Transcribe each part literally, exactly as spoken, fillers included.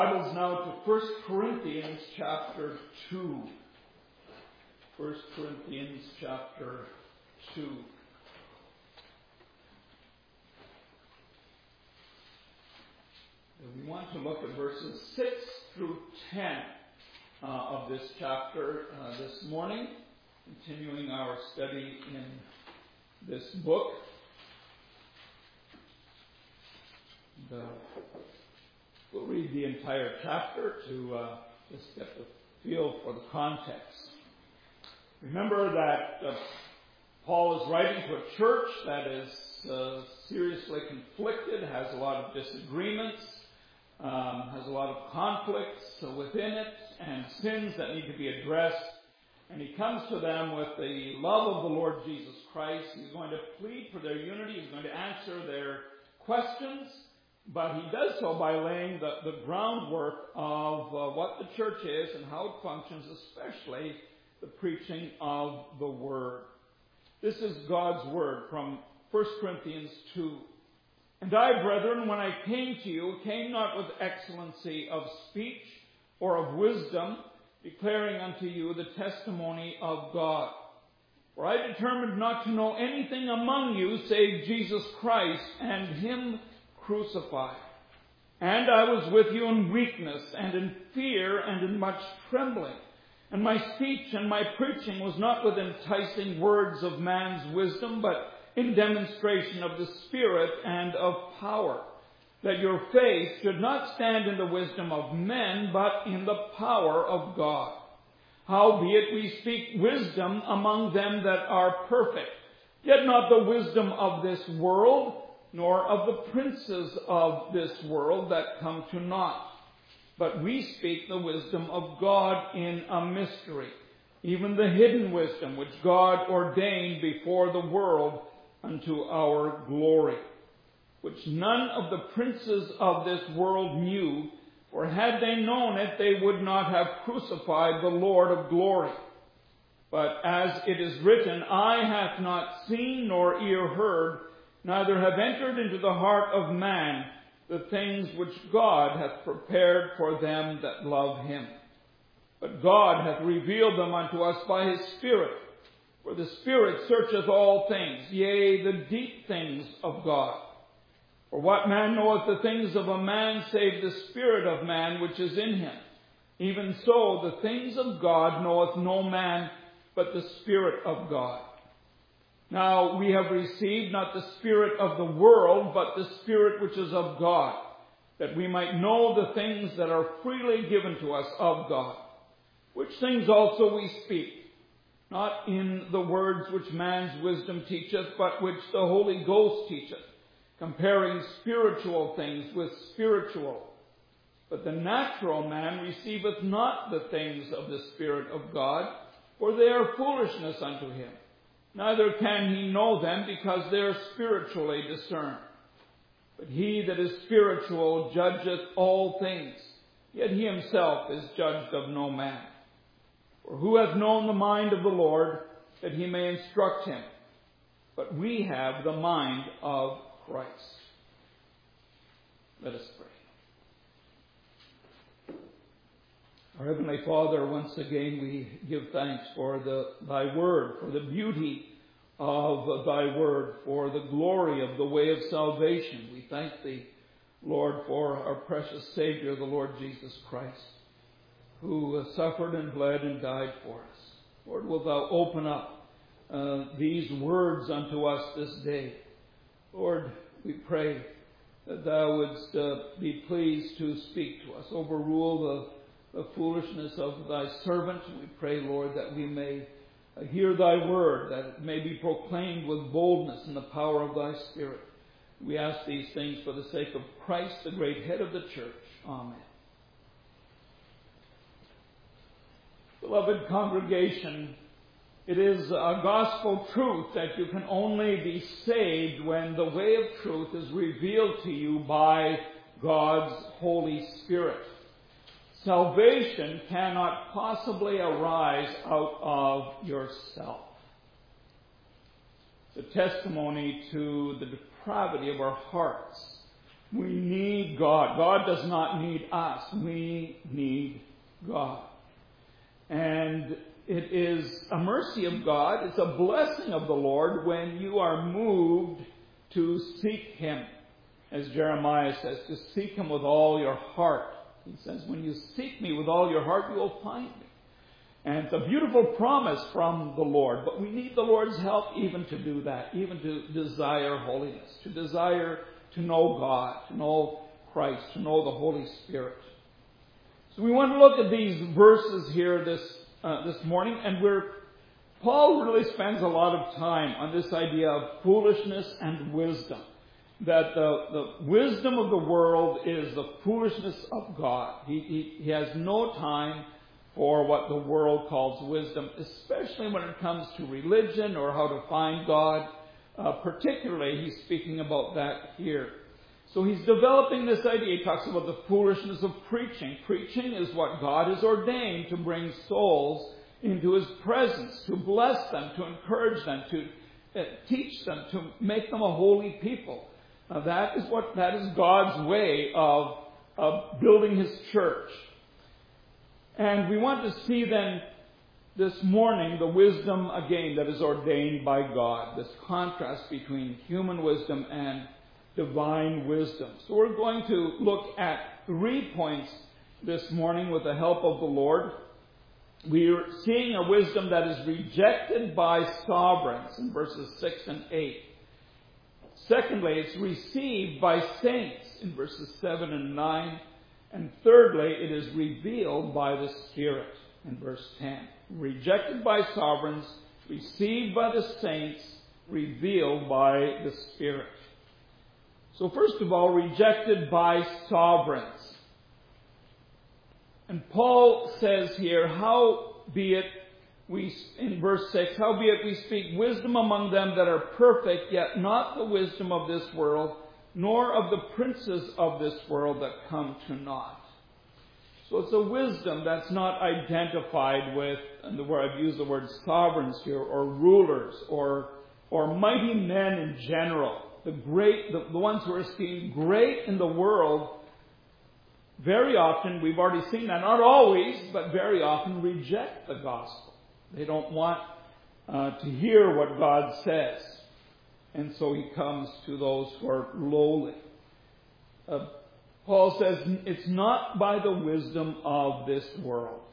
Bibles now to First Corinthians chapter two. First Corinthians chapter two. And we want to look at verses six through ten uh, of this chapter uh, this morning, continuing our study in this book. And, uh, We'll read the entire chapter to uh, just get the feel for the context. Remember that uh, Paul is writing to a church that is uh, seriously conflicted, has a lot of disagreements, um, has a lot of conflicts within it, and sins that need to be addressed. And he comes to them with the love of the Lord Jesus Christ. He's going to plead for their unity. He's going to answer their questions. But he does so by laying the, the groundwork of uh, what the church is and how it functions, especially the preaching of the Word. This is God's Word from First Corinthians two. And I, brethren, when I came to you, came not with excellency of speech or of wisdom, declaring unto you the testimony of God. For I determined not to know anything among you save Jesus Christ and Him crucified. And I was with you in weakness and in fear and in much trembling. And my speech and my preaching was not with enticing words of man's wisdom, but in demonstration of the Spirit and of power, that your faith should not stand in the wisdom of men, but in the power of God. Howbeit we speak wisdom among them that are perfect, yet not the wisdom of this world, nor of the princes of this world that come to naught. But we speak the wisdom of God in a mystery, even the hidden wisdom which God ordained before the world unto our glory, which none of the princes of this world knew, for had they known it, they would not have crucified the Lord of glory. But as it is written, eye hath not seen nor ear heard, neither have entered into the heart of man the things which God hath prepared for them that love Him. But God hath revealed them unto us by His Spirit. For the Spirit searcheth all things, yea, the deep things of God. For what man knoweth the things of a man, save the Spirit of man which is in him? Even so, the things of God knoweth no man, but the Spirit of God. Now we have received not the spirit of the world, but the Spirit which is of God, that we might know the things that are freely given to us of God. Which things also we speak, not in the words which man's wisdom teacheth, but which the Holy Ghost teacheth, comparing spiritual things with spiritual. But the natural man receiveth not the things of the Spirit of God, for they are foolishness unto him. Neither can he know them, because they are spiritually discerned. But he that is spiritual judgeth all things, yet he himself is judged of no man. For who hath known the mind of the Lord, that he may instruct him? But we have the mind of Christ. Let us pray. Our Heavenly Father, once again we give thanks for the, Thy Word, for the beauty of Thy Word, for the glory of the way of salvation. We thank Thee, Lord, for our precious Savior, the Lord Jesus Christ, who suffered and bled and died for us. Lord, wilt Thou open up uh, these words unto us this day. Lord, we pray that Thou wouldst uh, be pleased to speak to us, overrule the the foolishness of Thy servant. We pray, Lord, that we may hear Thy word, that it may be proclaimed with boldness in the power of Thy Spirit. We ask these things for the sake of Christ, the great head of the church. Amen. Beloved congregation, it is a gospel truth that you can only be saved when the way of truth is revealed to you by God's Holy Spirit. Salvation cannot possibly arise out of yourself. It's a testimony to the depravity of our hearts We need God. God does not need us. We need God. And it is a mercy of God. It's a blessing of the Lord when you are moved to seek Him. As Jeremiah says, to seek Him with all your heart. He says, when you seek me with all your heart, you will find me. And it's a beautiful promise from the Lord. But we need the Lord's help even to do that. Even to desire holiness. To desire to know God. To know Christ. To know the Holy Spirit. So we want to look at these verses here this uh, this morning. And we're Paul really spends a lot of time on this idea of foolishness and wisdom. That the, the wisdom of the world is the foolishness of God. He, he, he has no time for what the world calls wisdom, especially when it comes to religion or how to find God. Uh, particularly, he's speaking about that here. So he's developing this idea. He talks about the foolishness of preaching. Preaching is what God has ordained to bring souls into His presence, to bless them, to encourage them, to uh, teach them, to make them a holy people. Uh, that is what that is God's way of, of building His church. And we want to see then this morning the wisdom again that is ordained by God. This contrast between human wisdom and divine wisdom. So we're going to look at three points this morning with the help of the Lord. We are seeing a wisdom that is rejected by sovereigns in verses six and eight. Secondly, it's received by saints in verses seven and nine. And thirdly, it is revealed by the Spirit in verse ten. Rejected by sovereigns, received by the saints, revealed by the Spirit. So first of all, rejected by sovereigns. And Paul says here, howbeit we, in verse six, howbeit we speak wisdom among them that are perfect, yet not the wisdom of this world, nor of the princes of this world that come to naught. So it's a wisdom that's not identified with, and the word I've used the word sovereigns here, or rulers, or or mighty men in general. The great, the, the ones who are esteemed great in the world, very often, we've already seen that, not always, but very often reject the gospel. They don't want uh, to hear what God says. And so he comes to those who are lowly. Uh, Paul says it's not by the wisdom of this world.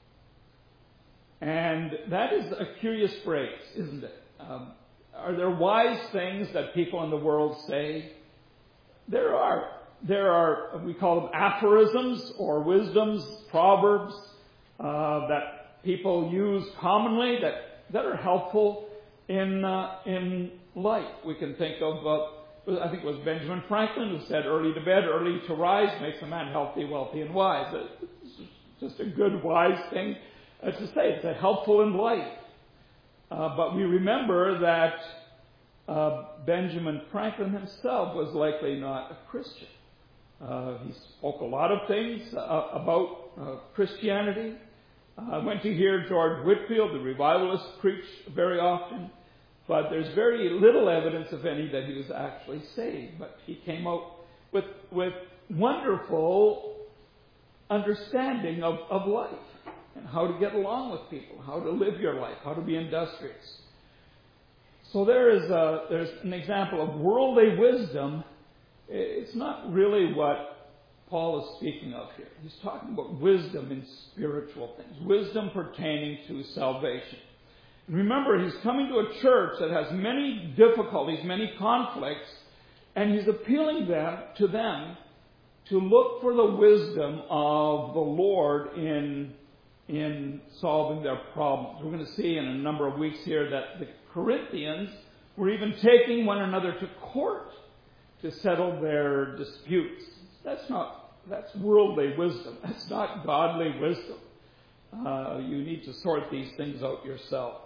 And that is a curious phrase, isn't it? Um, are there wise things that people in the world say? There are. There are, we call them aphorisms or wisdoms, proverbs, uh, that people use commonly that, that are helpful in uh, in life. We can think of, uh, I think it was Benjamin Franklin who said, early to bed, early to rise makes a man healthy, wealthy, and wise. It's just a good, wise thing uh, to say. It's a helpful in life. Uh, but we remember that uh, Benjamin Franklin himself was likely not a Christian. Uh, he spoke a lot of things uh, about uh, Christianity. I uh, went to hear George Whitefield, the revivalist, preach very often. But there's very little evidence, if any, that he was actually saved. But he came out with with wonderful understanding of, of life and how to get along with people, how to live your life, how to be industrious. So there is a, there's an example of worldly wisdom. It's not really what Paul is speaking of here. He's talking about wisdom in spiritual things, wisdom pertaining to salvation. And remember, he's coming to a church that has many difficulties, many conflicts, and he's appealing them to them to look for the wisdom of the Lord in, in solving their problems. We're going to see in a number of weeks here that the Corinthians were even taking one another to court to settle their disputes. That's not, that's worldly wisdom. That's not godly wisdom. Uh, you need to sort these things out yourself.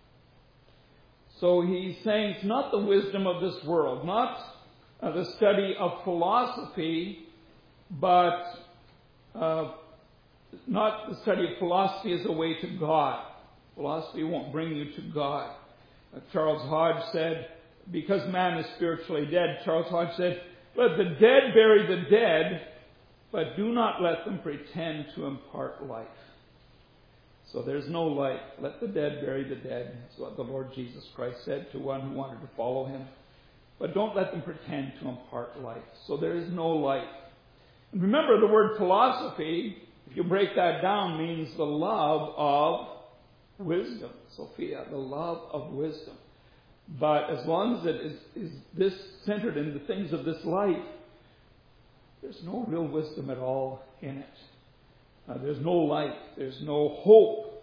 So he's saying it's not the wisdom of this world, not uh, the study of philosophy, but uh, not the study of philosophy as a way to God. Philosophy won't bring you to God. Uh, Charles Hodge said, because man is spiritually dead, Charles Hodge said, let the dead bury the dead, but do not let them pretend to impart life. So there's no life. Let the dead bury the dead. That's what the Lord Jesus Christ said to one who wanted to follow him. But don't let them pretend to impart life. So there is no life. And remember, the word philosophy, if you break that down, means the love of wisdom. Sophia, the love of wisdom. But as long as it is, is this centered in the things of this life, there's no real wisdom at all in it. Uh, there's no light. There's no hope.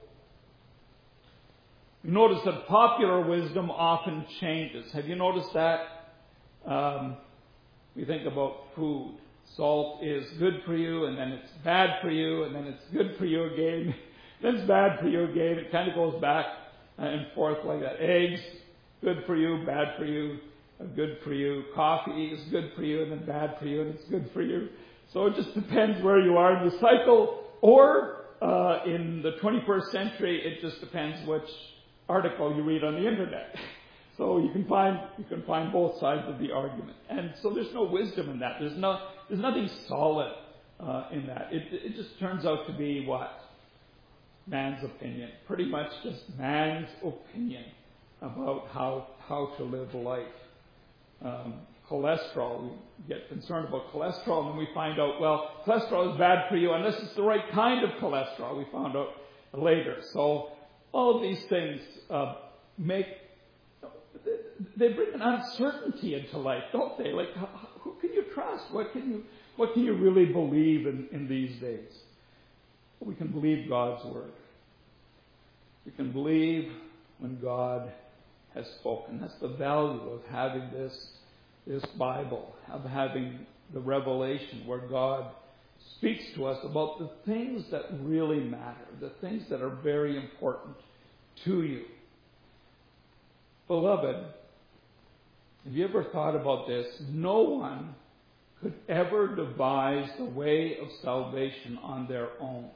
You notice that popular wisdom often changes. Have you noticed that? Um, we think about food. Salt is good for you, and then it's bad for you, and then it's good for you again. Then it's bad for you again. It kind of goes back and forth like that. Eggs, good for you, bad for you, good for you. Coffee is good for you, and then bad for you, and it's good for you. So it just depends where you are in the cycle. Or uh, in the twenty-first century, it just depends which article you read on the internet. So you can find you can find both sides of the argument, and so there's no wisdom in that. There's no there's nothing solid uh, in that. It it just turns out to be what? Man's opinion, pretty much just man's opinion about how how to live life. Um, cholesterol, we get concerned about cholesterol, and then we find out, well, cholesterol is bad for you unless it's the right kind of cholesterol. We found out later. So all of these things uh, make they bring an uncertainty into life, don't they? Like, how, who can you trust? What can you what can you really believe in, in these days? We can believe God's word. We can believe when God has spoken. That's the value of having this, this Bible, of having the revelation where God speaks to us about the things that really matter, the things that are very important to you. Beloved, have you ever thought about this? No one could ever devise the way of salvation on their own.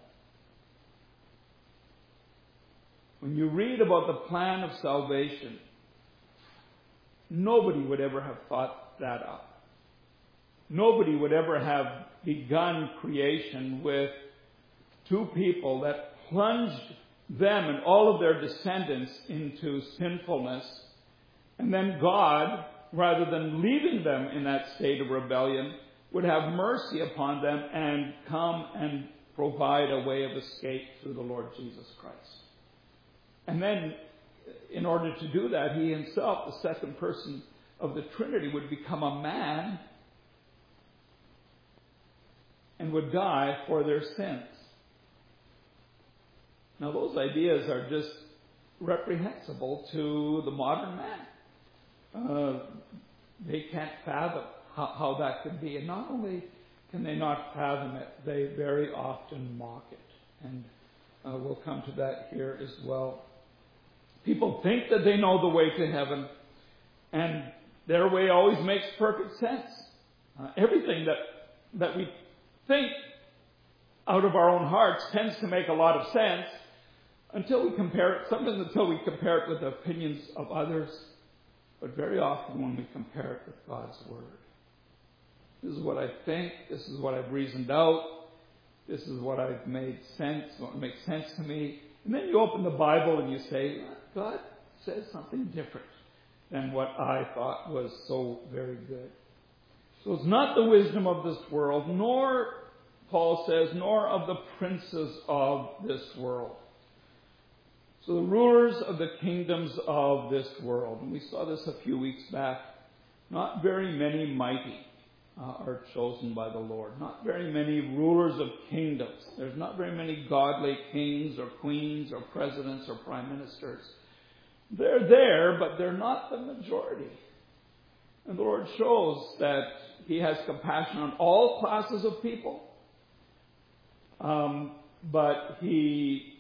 When you read about the plan of salvation, nobody would ever have thought that up. Nobody would ever have begun creation with two people that plunged them and all of their descendants into sinfulness. And then God, rather than leaving them in that state of rebellion, would have mercy upon them and come and provide a way of escape through the Lord Jesus Christ. And then, in order to do that, he himself, the second person of the Trinity, would become a man and would die for their sins. Now, those ideas are just reprehensible to the modern man. Uh, they can't fathom how, how that could be. And not only can they not fathom it, they very often mock it. And uh, we'll come to that here as well. People think that they know the way to heaven, and their way always makes perfect sense. Uh, everything that that we think out of our own hearts tends to make a lot of sense until we compare it, sometimes until we compare it with the opinions of others, but very often when we compare it with God's Word. This is what I think, this is what I've reasoned out, this is what I've made sense, what makes sense to me. And then you open the Bible and you say, God says something different than what I thought was so very good. So it's not the wisdom of this world, nor, Paul says, nor of the princes of this world. So the rulers of the kingdoms of this world, and we saw this a few weeks back, not very many mighty uh, are chosen by the Lord. Not very many rulers of kingdoms. There's not very many godly kings or queens or presidents or prime ministers. They're there, but they're not the majority. And the Lord shows that He has compassion on all classes of people. Um, but He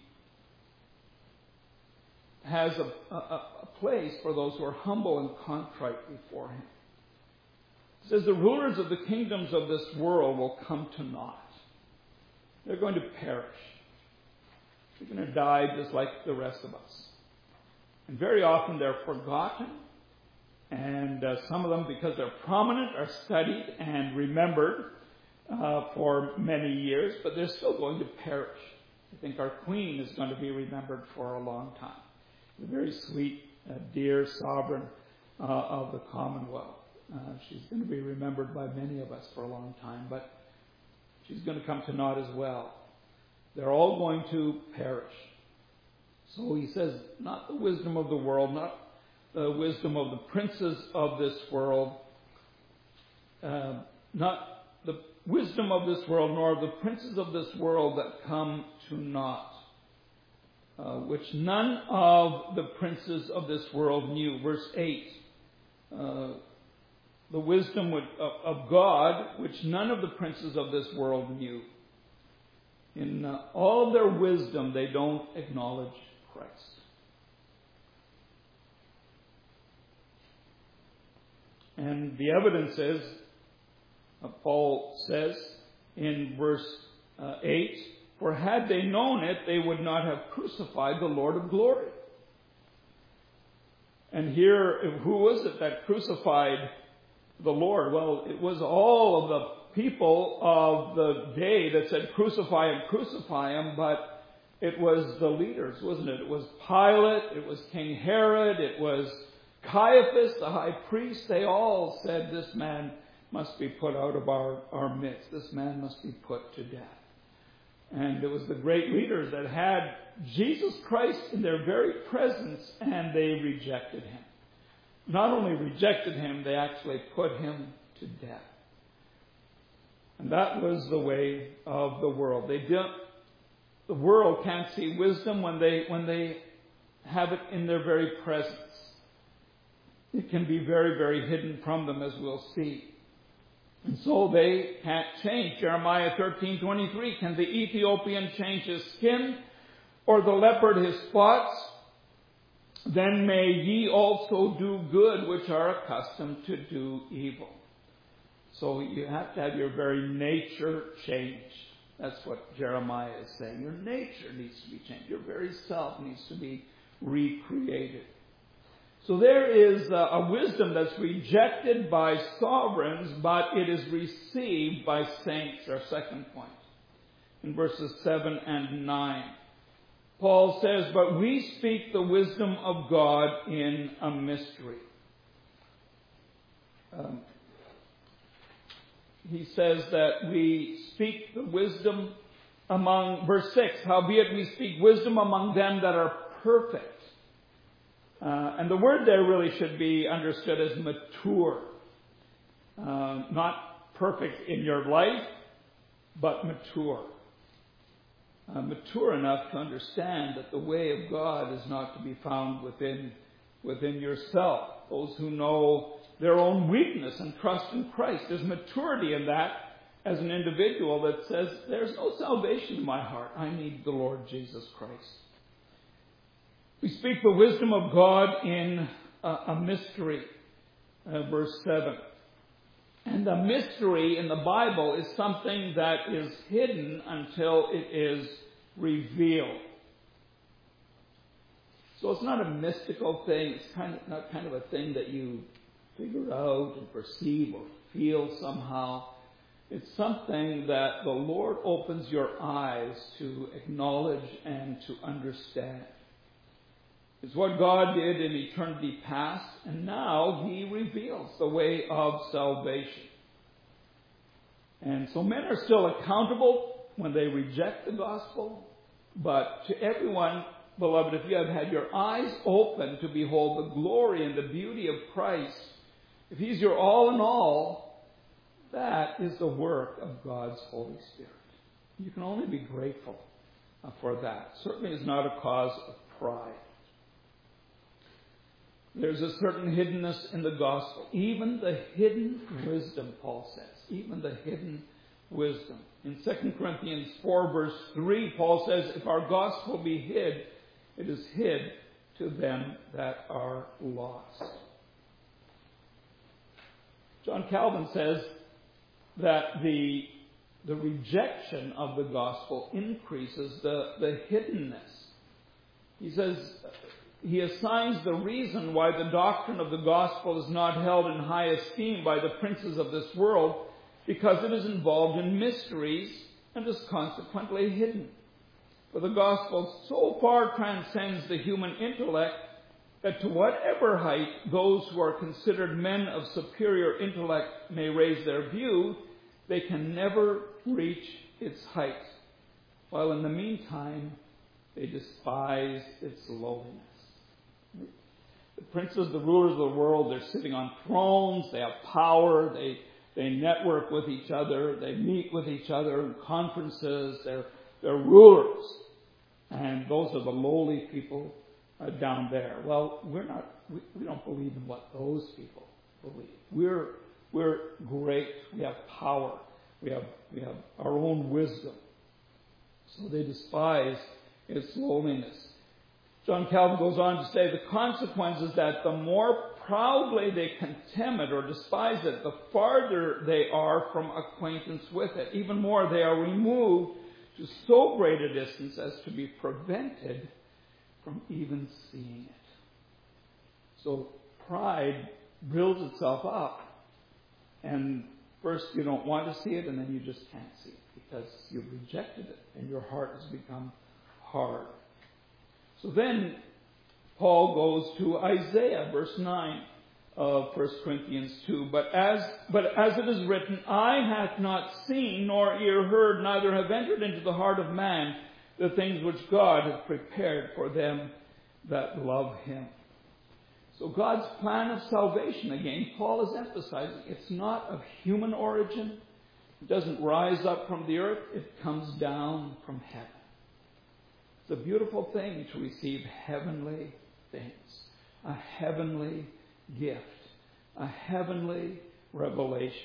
has a, a, a place for those who are humble and contrite before Him. It says the rulers of the kingdoms of this world will come to naught. They're going to perish. They're going to die just like the rest of us. And very often they're forgotten And uh, some of them, because they're prominent, are studied and remembered uh, for many years, but they're still going to perish. I think our Queen is going to be remembered for a long time. The very sweet, uh, dear sovereign uh, of the Commonwealth. Uh, she's going to be remembered by many of us for a long time, but she's going to come to naught as well. They're all going to perish. So he says, not the wisdom of the world, not the wisdom of the princes of this world, uh, not the wisdom of this world, nor the princes of this world that come to naught, uh, which none of the princes of this world knew. Verse eight, uh, the wisdom of, of God, which none of the princes of this world knew. In uh, all of their wisdom, they don't acknowledge Christ. And the evidence is, uh, Paul says in verse uh, eight, for had they known it, they would not have crucified the Lord of glory. And here, who was it that crucified the Lord? Well, it was all of the people of the day that said, crucify him, crucify him, but it was the leaders, wasn't it? It was Pilate, it was King Herod, it was Caiaphas, the high priest. They all said, this man must be put out of our, our midst. This man must be put to death. And it was the great leaders that had Jesus Christ in their very presence, and they rejected him. Not only rejected him, they actually put him to death. And that was the way of the world. They don't, the world can't see wisdom when they, when they have it in their very presence. It can be very, very hidden from them, as we'll see. And so they can't change. Jeremiah thirteen twenty-three, can the Ethiopian change his skin, or the leopard his spots? Then may ye also do good, which are accustomed to do evil. So you have to have your very nature changed. That's what Jeremiah is saying. Your nature needs to be changed. Your very self needs to be recreated. So there is a wisdom that's rejected by sovereigns, but it is received by saints, our second point, in verses seven and nine. Paul says, but we speak the wisdom of God in a mystery. Um, he says that we speak the wisdom among, verse six, howbeit we speak wisdom among them that are perfect. Uh, and the word there really should be understood as mature. Uh, not perfect in your life, but mature. Uh, mature enough to understand that the way of God is not to be found within, within yourself. Those who know their own weakness and trust in Christ. There's maturity in that as an individual that says, there's no salvation in my heart. I need the Lord Jesus Christ. We speak the wisdom of God in a, a mystery, uh, verse seven. And a mystery in the Bible is something that is hidden until it is revealed. So it's not a mystical thing. It's kind of not kind of a thing that you figure out and perceive or feel somehow. It's something that the Lord opens your eyes to acknowledge and to understand. It's what God did in eternity past, and now He reveals the way of salvation. And so men are still accountable when they reject the gospel, but to everyone, beloved, if you have had your eyes open to behold the glory and the beauty of Christ, if He's your all in all, that is the work of God's Holy Spirit. You can only be grateful for that. Certainly is not a cause of pride. There's a certain hiddenness in the gospel. Even the hidden wisdom, Paul says. Even the hidden wisdom. In Second Corinthians four verse three, Paul says, if our gospel be hid, it is hid to them that are lost. John Calvin says that the, the rejection of the gospel increases the, the hiddenness. He says, he assigns the reason why the doctrine of the gospel is not held in high esteem by the princes of this world, because it is involved in mysteries and is consequently hidden. For the gospel so far transcends the human intellect that to whatever height those who are considered men of superior intellect may raise their view, they can never reach its height, while in the meantime they despise its lowliness. The princes, the rulers of the world, they're sitting on thrones, they have power, they, they network with each other, they meet with each other in conferences, they're, they're rulers. And those are the lowly people uh, down there. Well, we're not, we, we don't believe in what those people believe. We're, we're great, we have power, we have, we have our own wisdom. So they despise its lowliness. John Calvin goes on to say the consequence is that the more proudly they contemn it or despise it, the farther they are from acquaintance with it. Even more, they are removed to so great a distance as to be prevented from even seeing it. So pride builds itself up, and first you don't want to see it, and then you just can't see it because you've rejected it and your heart has become hard. So then Paul goes to Isaiah, verse nine of First Corinthians two. But as, but as it is written, eye hath not seen, nor ear heard, neither have entered into the heart of man the things which God hath prepared for them that love him. So God's plan of salvation, again, Paul is emphasizing, it's not of human origin. It doesn't rise up from the earth. It comes down from heaven. It's a beautiful thing to receive heavenly things, a heavenly gift, a heavenly revelation.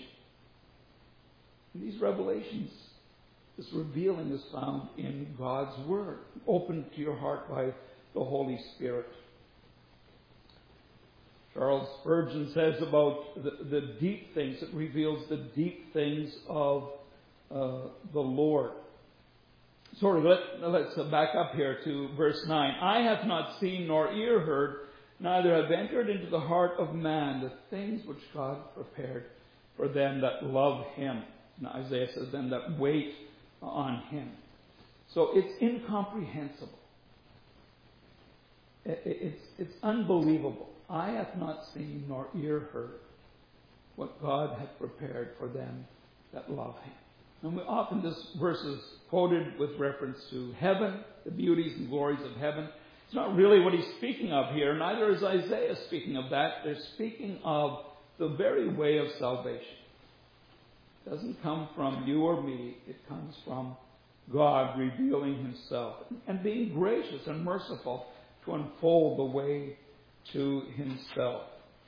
And these revelations, this revealing is found in God's Word, opened to your heart by the Holy Spirit. Charles Spurgeon says about the, the deep things, it reveals the deep things of uh, the Lord. Sorry, let, let's back up here to verse nine. Eye hath not seen nor ear heard, neither have entered into the heart of man the things which God prepared for them that love him. And Isaiah says, them that wait on him. So it's incomprehensible. It's, it's unbelievable. Eye hath not seen nor ear heard what God hath prepared for them that love him. And we often this verse is quoted with reference to heaven, the beauties and glories of heaven. It's not really what he's speaking of here. Neither is Isaiah speaking of that. They're speaking of the very way of salvation. It doesn't come from you or me. It comes from God revealing himself and being gracious and merciful to unfold the way to himself.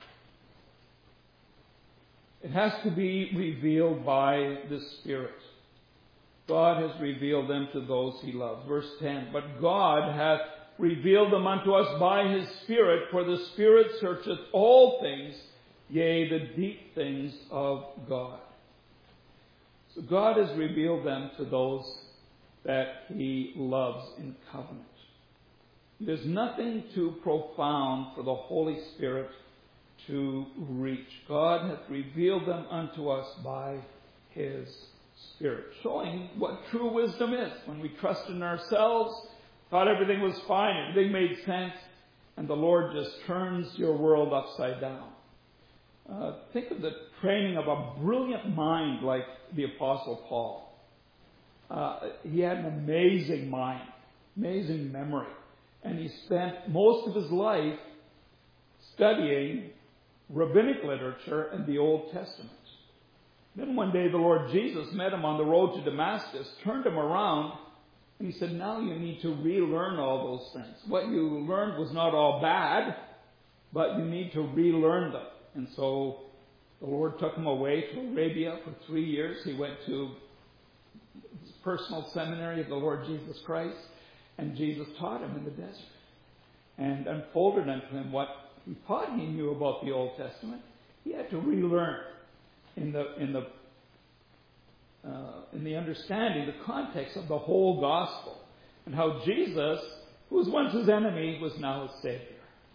It has to be revealed by the Spirit. God has revealed them to those he loves. Verse ten, but God hath revealed them unto us by his Spirit, for the Spirit searcheth all things, yea, the deep things of God. So God has revealed them to those that he loves in covenant. There's nothing too profound for the Holy Spirit to reach. God hath revealed them unto us by his Spirit, showing what true wisdom is. When we trust in ourselves, thought everything was fine, everything made sense, and the Lord just turns your world upside down. Uh, think of the training of a brilliant mind like the Apostle Paul. Uh, he had an amazing mind, amazing memory, and he spent most of his life studying rabbinic literature and the Old Testament. Then one day the Lord Jesus met him on the road to Damascus, turned him around, and he said, now you need to relearn all those things. What you learned was not all bad, but you need to relearn them. And so the Lord took him away to Arabia for three years. He went to his personal seminary of the Lord Jesus Christ, and Jesus taught him in the desert and unfolded unto him what he thought he knew about the Old Testament. He had to relearn in the in the uh, in the understanding, the context of the whole gospel, and how Jesus, who was once his enemy, was now his Savior.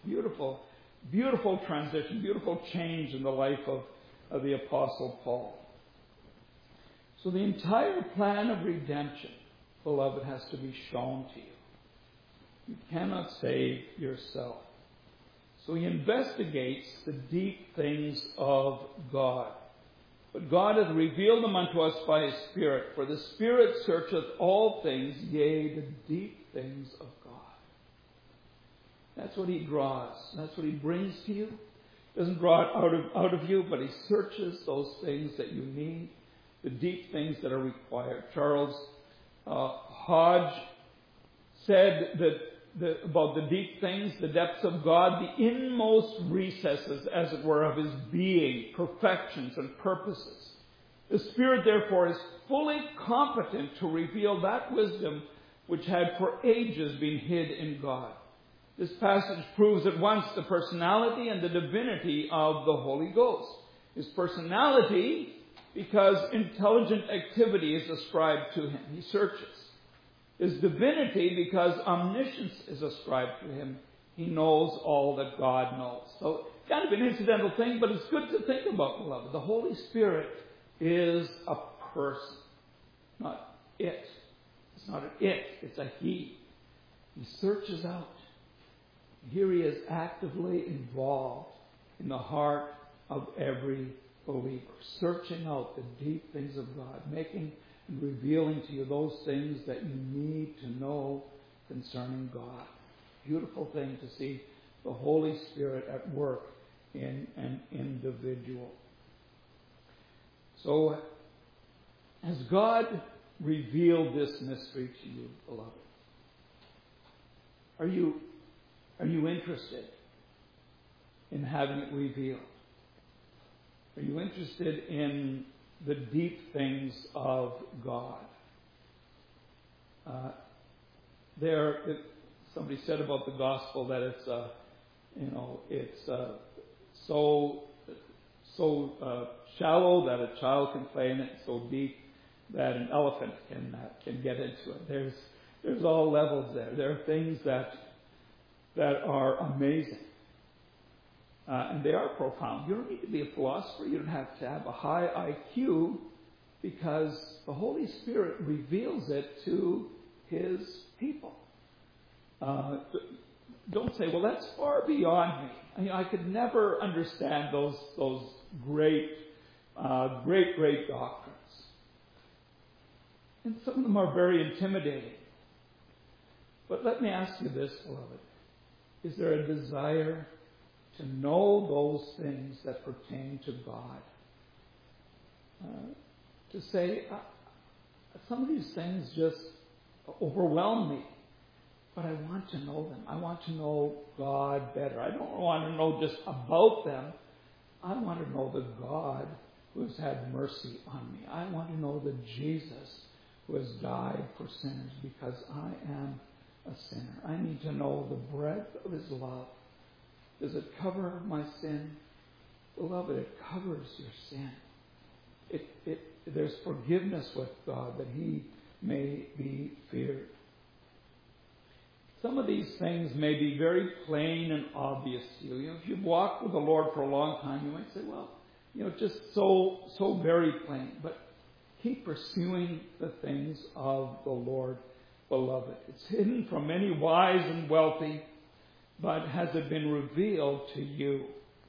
Beautiful, beautiful transition, beautiful change in the life of, of the Apostle Paul. So the entire plan of redemption, beloved, has to be shown to you. You cannot save yourself. So he investigates the deep things of God. But God hath revealed them unto us by his Spirit. For the Spirit searcheth all things, yea, the deep things of God. That's what he draws. That's what he brings to you. He doesn't draw it out of, out of you, but he searches those things that you need, the deep things that are required. Charles uh, Hodge said that the, about the deep things, the depths of God, the inmost recesses, as it were, of his being, perfections and purposes. The Spirit, therefore, is fully competent to reveal that wisdom which had for ages been hid in God. This passage proves at once the personality and the divinity of the Holy Ghost. His personality, because intelligent activity is ascribed to him. He searches. His divinity, because omniscience is ascribed to him. He knows all that God knows. So, kind of an incidental thing, but it's good to think about, beloved. The Holy Spirit is a person, not it. It's not an it, it's a he. He searches out. Here he is actively involved in the heart of every believer, searching out the deep things of God, making and revealing to you those things that you need to know concerning God. Beautiful thing to see the Holy Spirit at work in an individual. So, has God revealed this mystery to you, beloved? Are you, are you interested in having it revealed? Are you interested in the deep things of God? Uh, there, it, somebody said about the gospel that it's, uh, you know, it's uh, so so uh, shallow that a child can play in it, so deep that an elephant can uh, can get into it. There's there's all levels there. There are things that that are amazing. Uh, and they are profound. You don't need to be a philosopher. You don't have to have a high I Q, because the Holy Spirit reveals it to his people. Uh, don't say, well, that's far beyond me. I mean, I could never understand those those great, uh, great, great doctrines. And some of them are very intimidating. But let me ask you this, beloved. Is there a desire to know those things that pertain to God? Uh, to say, uh, some of these things just overwhelm me, but I want to know them. I want to know God better. I don't want to know just about them. I want to know the God who has had mercy on me. I want to know the Jesus who has died for sinners, because I am a sinner. I need to know the breadth of his love. Does it cover my sin? Beloved, it covers your sin. It, it, there's forgiveness with God, that he may be feared. Some of these things may be very plain and obvious to you. You know, if you've walked with the Lord for a long time, you might say, well, you know, just so, so very plain. But keep pursuing the things of the Lord, beloved. It's hidden from many wise and wealthy, but has it been revealed to you?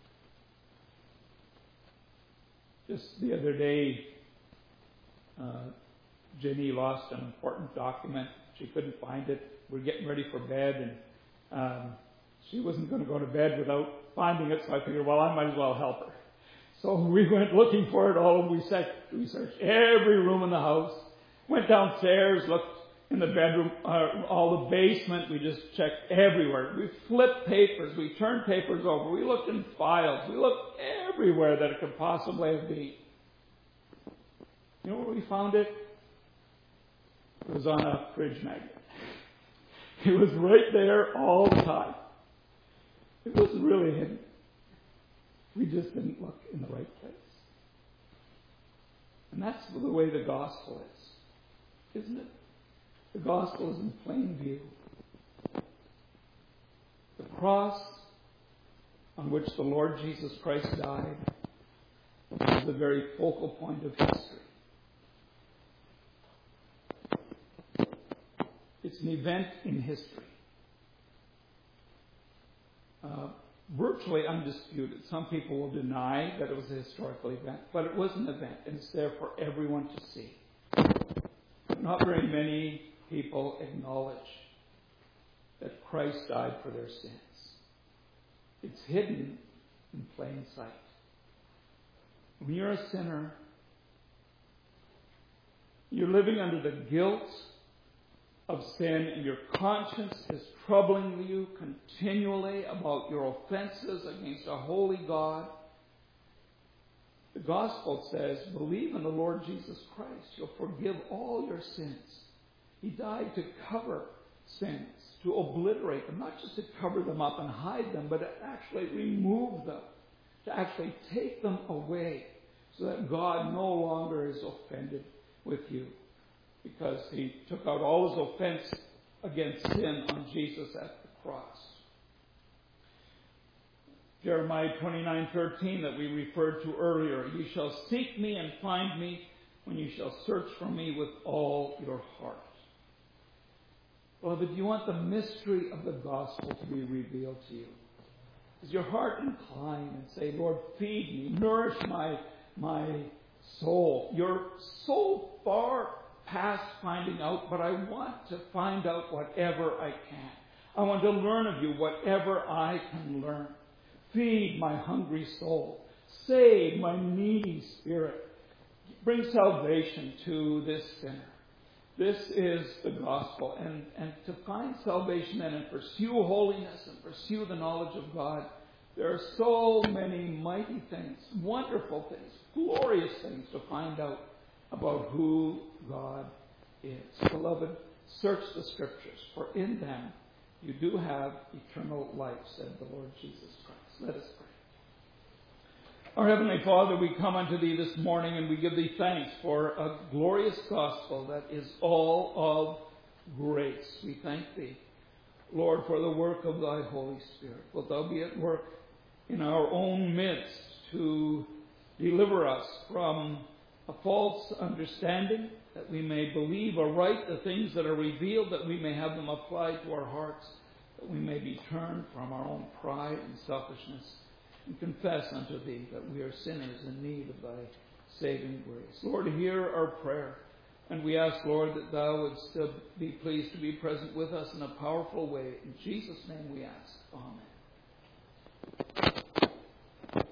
Just the other day, uh, Jenny lost an important document. She couldn't find it. We're getting ready for bed, and um, she wasn't going to go to bed without finding it, so I figured, well, I might as well help her. So we went looking for it all. We searched, we searched every room in the house, went downstairs, looked in the bedroom, uh, all the basement. We just checked everywhere. We flipped papers. We turned papers over. We looked in files. We looked everywhere that it could possibly have been. You know where we found it? It was on a fridge magnet. It was right there all the time. It wasn't really hidden. We just didn't look in the right place. And that's the way the gospel is, isn't it? The gospel is in plain view. The cross on which the Lord Jesus Christ died is the very focal point of history. It's an event in history. Uh, virtually undisputed. Some people will deny that it was a historical event, but it was an event, and it's there for everyone to see. Not very many people acknowledge that Christ died for their sins. It's hidden in plain sight. When you're a sinner, you're living under the guilt of sin, and your conscience is troubling you continually about your offenses against a holy God. The gospel says, believe in the Lord Jesus Christ. You'll forgive all your sins. He died to cover sins, to obliterate them, not just to cover them up and hide them, but to actually remove them, to actually take them away so that God no longer is offended with you, because he took out all his offense against sin on Jesus at the cross. Jeremiah twenty-nine thirteen that we referred to earlier. You shall seek me and find me when you shall search for me with all your heart. Beloved, you want the mystery of the gospel to be revealed to you. Is your heart inclined and say, Lord, feed me, nourish my, my soul. You're so far past finding out, but I want to find out whatever I can. I want to learn of you whatever I can learn. Feed my hungry soul. Save my needy spirit. Bring salvation to this sinner. This is the gospel. And, and to find salvation then and pursue holiness and pursue the knowledge of God, there are so many mighty things, wonderful things, glorious things to find out about who God is. Beloved, search the Scriptures, for in them you do have eternal life, said the Lord Jesus Christ. Let us pray. Our Heavenly Father, we come unto Thee this morning and we give Thee thanks for a glorious gospel that is all of grace. We thank Thee, Lord, for the work of Thy Holy Spirit. Wilt Thou be at work in our own midst to deliver us from a false understanding, that we may believe aright the things that are revealed, that we may have them applied to our hearts, that we may be turned from our own pride and selfishness, and confess unto Thee that we are sinners in need of Thy saving grace. Lord, hear our prayer, and we ask, Lord, that Thou wouldst be pleased to be present with us in a powerful way. In Jesus' name we ask. Amen.